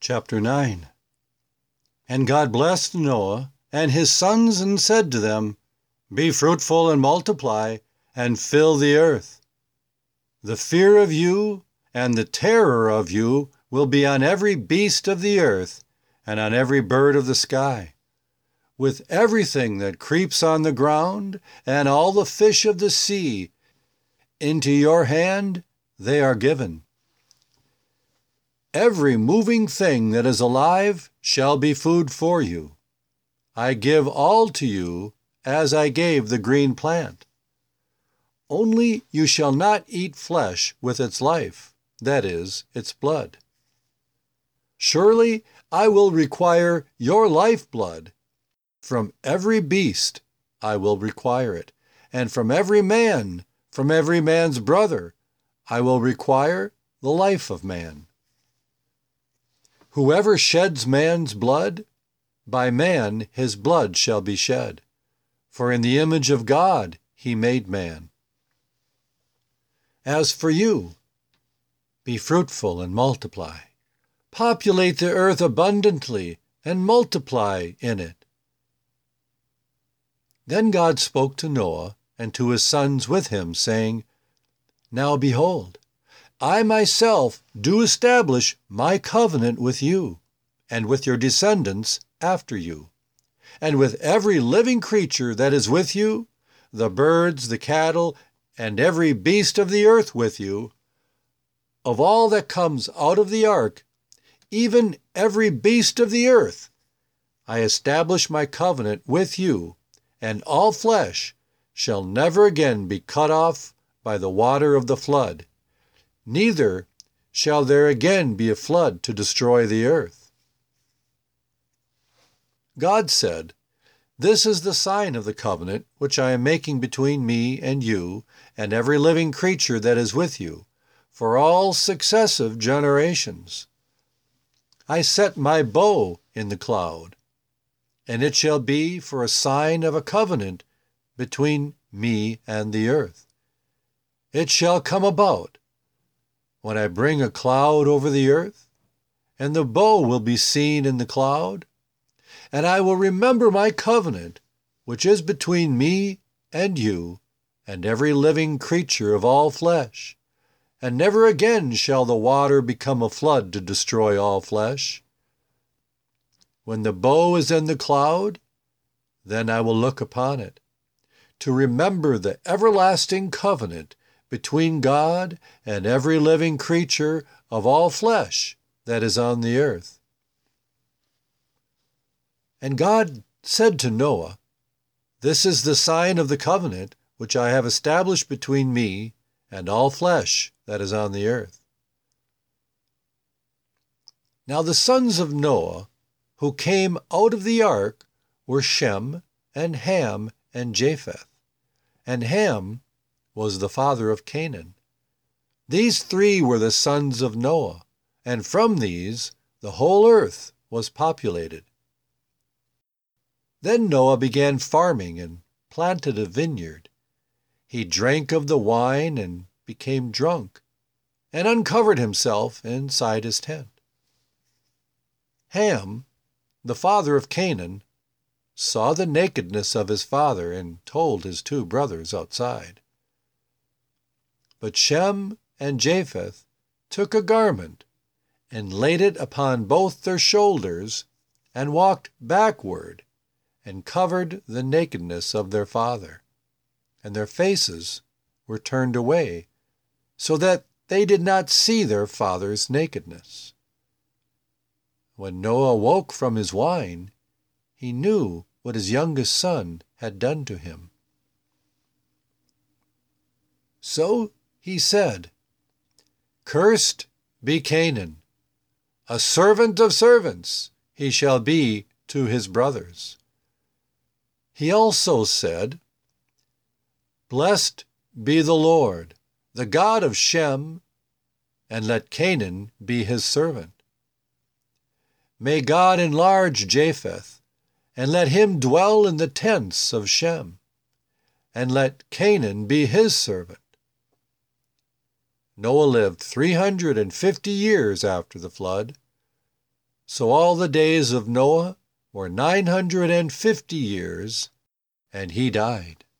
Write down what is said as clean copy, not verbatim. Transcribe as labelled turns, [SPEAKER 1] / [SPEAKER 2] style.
[SPEAKER 1] Chapter 9. And God blessed Noah and his sons and said to them, Be fruitful and multiply, and fill the earth. The fear of you and the terror of you will be on every beast of the earth and on every bird of the sky, with everything that creeps on the ground and all the fish of the sea. Into your hand they are given. Every moving thing that is alive shall be food for you. I give all to you as I gave the green plant. Only you shall not eat flesh with its life, that is, its blood. Surely I will require your lifeblood. From every beast I will require it, and from every man's brother, I will require the life of man. Whoever sheds man's blood, by man his blood shall be shed, for in the image of God he made man. As for you, be fruitful and multiply. Populate the earth abundantly and multiply in it. Then God spoke to Noah and to his sons with him, saying, Now behold, I myself do establish my covenant with you, and with your descendants after you, and with every living creature that is with you, the birds, the cattle, and every beast of the earth with you. Of all that comes out of the ark, even every beast of the earth, I establish my covenant with you, and all flesh shall never again be cut off by the water of the flood. Neither shall there again be a flood to destroy the earth. God said, This is the sign of the covenant which I am making between me and you and every living creature that is with you, for all successive generations. I set my bow in the cloud, and it shall be for a sign of a covenant between me and the earth. It shall come about when I bring a cloud over the earth, and the bow will be seen in the cloud, and I will remember my covenant, which is between me and you and every living creature of all flesh, and never again shall the water become a flood to destroy all flesh. When the bow is in the cloud, then I will look upon it, to remember the everlasting covenant between God and every living creature of all flesh that is on the earth. And God said to Noah, This is the sign of the covenant which I have established between me and all flesh that is on the earth. Now the sons of Noah who came out of the ark were Shem and Ham and Japheth. And Ham was the father of Canaan. These three were the sons of Noah, and from these the whole earth was populated. Then Noah began farming and planted a vineyard. He drank of the wine and became drunk, and uncovered himself inside his tent. Ham, the father of Canaan, saw the nakedness of his father and told his two brothers outside. But Shem and Japheth took a garment and laid it upon both their shoulders and walked backward and covered the nakedness of their father, and their faces were turned away so that they did not see their father's nakedness. When Noah woke from his wine, he knew what his youngest son had done to him. So he said, Cursed be Canaan, a servant of servants he shall be to his brothers. He also said, Blessed be the Lord, the God of Shem, and let Canaan be his servant. May God enlarge Japheth, and let him dwell in the tents of Shem, and let Canaan be his servant. Noah lived 350 years after the flood. So all the days of Noah were 950 years, and he died.